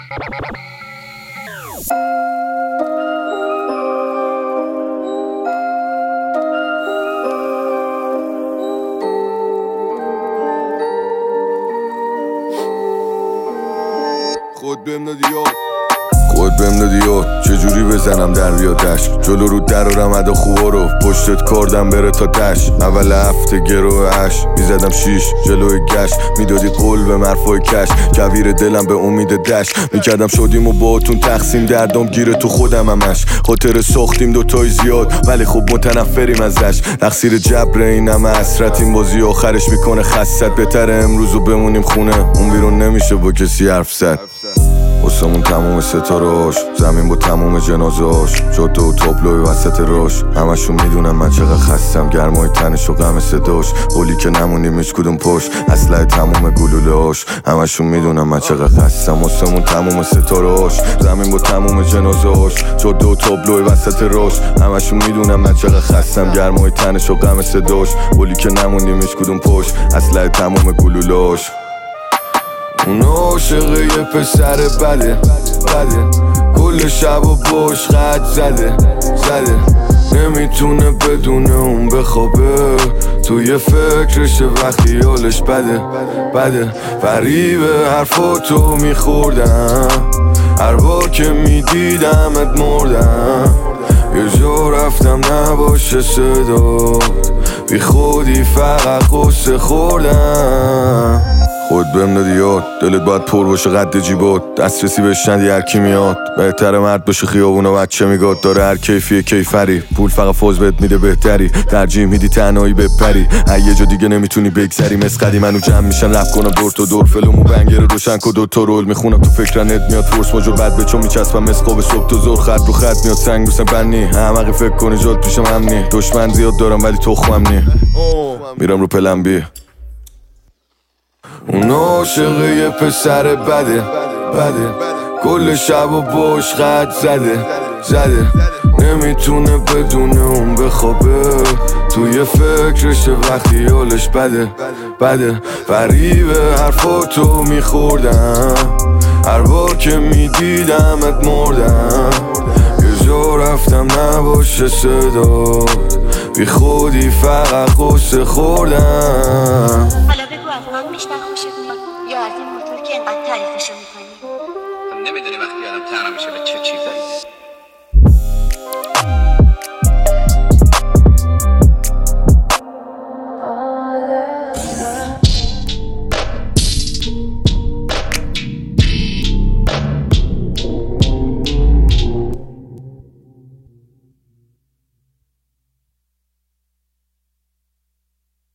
خود بهم دادی یاد چجوری بزنم در بیادش جلو رو در و رمد و خوبا رو پشتت کردم بره تا تش اول هفته گروه اش میزدم شیش جلوی گش میدادی قول به مرفای کش کویر دلم به امید دش میکردم شدیم و باهاتون تقسیم دردم گیره تو خودم همش خاطر ساختیم دوتای زیاد ولی خب متنفریم ازش تقصیر جبر این همه حسرت این بازی آخرش میکنه خست بهتره امروزو بمونیم خونه اون بیرون نمیشه با کسی حرف زد واسمون تموم ستارهاش زمین با تموم جنازهاش جاده و تابلوی وسط راش همشون میدونم من چقدر خستم گرمای تنش و غم صداش قولی که نمونیم هیچ کدوم پشت اسلحه تموم گلولهاش همشون میدونم من چقدر خستم واسمون تموم ستارهاش زمین با تموم جنازهاش جاده و تابلوی وسط راش همشون میدونم من چقدر خستم گرمای تنش و غم صداش قولی که نمونیم هیچ کدوم پشت اسلحه تموم گلولهاش اون عاشق یه پسر بده کل شب و باش خط زده نمیتونه بدون اون بخوابه توی فکرشه وقتی حالش بده فریبه حرفاتو میخوردم هر بار که میدیدمت مردم یه جا رفتم نباشه صدا بی خودی فقط قصه خوردم خود بهم دادی یاد دلت باید پر باشه قد جیبات دسترسی بهش ندی هر کی میاد بهتره مرد باشه خیابون و بچه میگاد داره هر کیفیه کیفری پول فقط فوز بهت میده بهتری ترجیح میدی تنهایی بپری یه جا دیگه نمیتونی بگذری مسقدی منو جمع میشن رپ کنم دور تو دور فلومو بنگر روشن کو دوتا رول میخونم تو فکرنت میاد فورس ماجور بد بچو میچسبم مسقاب صبح تو زور خط رو خط میاد سنگ بوسم بنی همقی فکر کنی جات پیشم امنی دشمن زیاد دارم ولی تخمم نی میرم رو پلن بی اون عاشق یه پسر بده کل شب و باش خط زده نمیتونه بدون اون بخوابه توی فکرشه وقتی حالش بده فریبه حرفاتو میخوردم هر بار که میدیدمت مردم یه جا رفتم نباشه صدا بی خودی فقط قصه خوردم افغان بیشتر خوشت میاد یا از این موتور که اینقدر تعریفشو میکنی؟ نمیدونی وقتی آدم تنها میشه به چه چیزایی